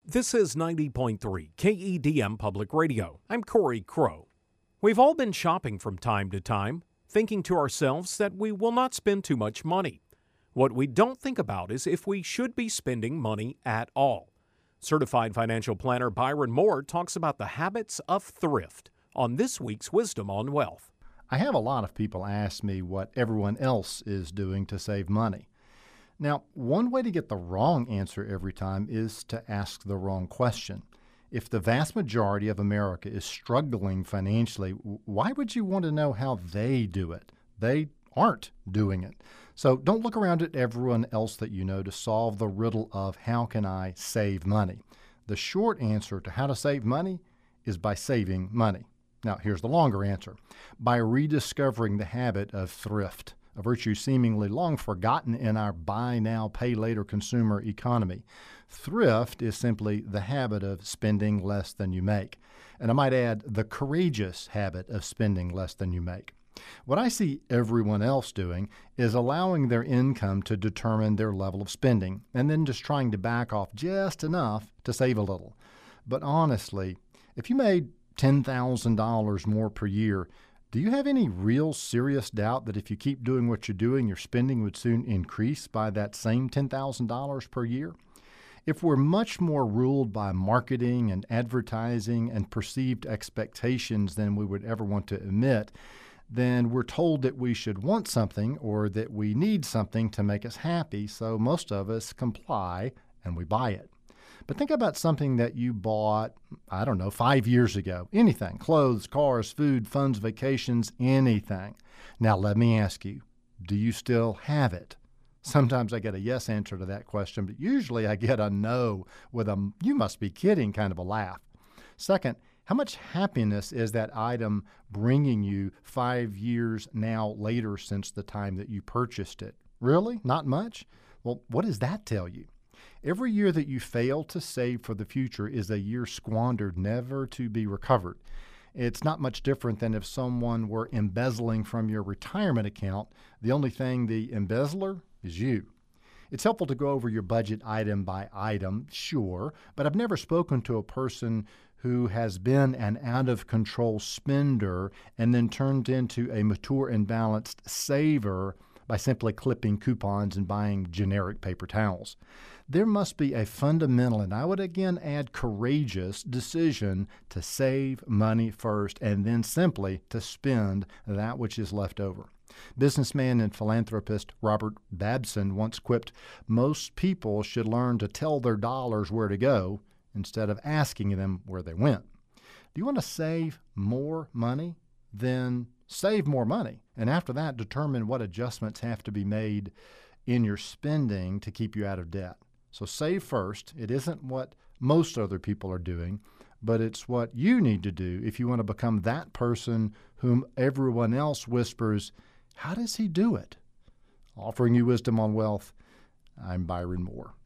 This is 90.3 KEDM Public Radio. I'm Corey Crow. We've all been shopping from time to time, thinking to ourselves that we will not spend too much money. What we don't think about is if we should be spending money at all. Certified financial planner Byron Moore talks about the habits of thrift on this week's Wisdom on Wealth. I have a lot of people ask me what everyone else is doing to save money. Now, one way to get the wrong answer every time is to ask the wrong question. If the vast majority of America is struggling financially, why would you want to know how they do it? They aren't doing it. So don't look around at everyone else that you know to solve the riddle of how can I save money. The short answer to how to save money is by saving money. Now, here's the longer answer. By rediscovering the habit of thrift, a virtue seemingly long forgotten in our buy now, pay later consumer economy. Thrift is simply the habit of spending less than you make. And I might add, the courageous habit of spending less than you make. What I see everyone else doing is allowing their income to determine their level of spending, and then just trying to back off just enough to save a little. But honestly, if you made $10,000 more per year, do you have any real serious doubt that if you keep doing what you're doing, your spending would soon increase by that same $10,000 per year? If we're much more ruled by marketing and advertising and perceived expectations than we would ever want to admit, then we're told that we should want something or that we need something to make us happy, so most of us comply and we buy it. But think about something that you bought, 5 years ago. Anything, clothes, cars, food, funds, vacations, anything. Now let me ask you, do you still have it? Sometimes I get a yes answer to that question, but usually I get a no with a "you must be kidding" kind of a laugh. Second, how much happiness is that item bringing you 5 years now later since the time that you purchased it? Really? Not much? Well, what does that tell you? Every year that you fail to save for the future is a year squandered, never to be recovered. It's not much different than if someone were embezzling from your retirement account. The only thing the embezzler is you. It's helpful to go over your budget item by item, sure, but I've never spoken to a person who has been an out-of-control spender and then turned into a mature and balanced saver by simply clipping coupons and buying generic paper towels. There must be a fundamental, and I would again add courageous, decision to save money first and then simply to spend that which is left over. Businessman and philanthropist Robert Babson once quipped, "Most people should learn to tell their dollars where to go instead of asking them where they went." Do you want to save more money? Then save more money. And after that, determine what adjustments have to be made in your spending to keep you out of debt. So save first. It isn't what most other people are doing, but it's what you need to do if you want to become that person whom everyone else whispers, "How does he do it?" Offering you Wisdom on Wealth, I'm Byron Moore.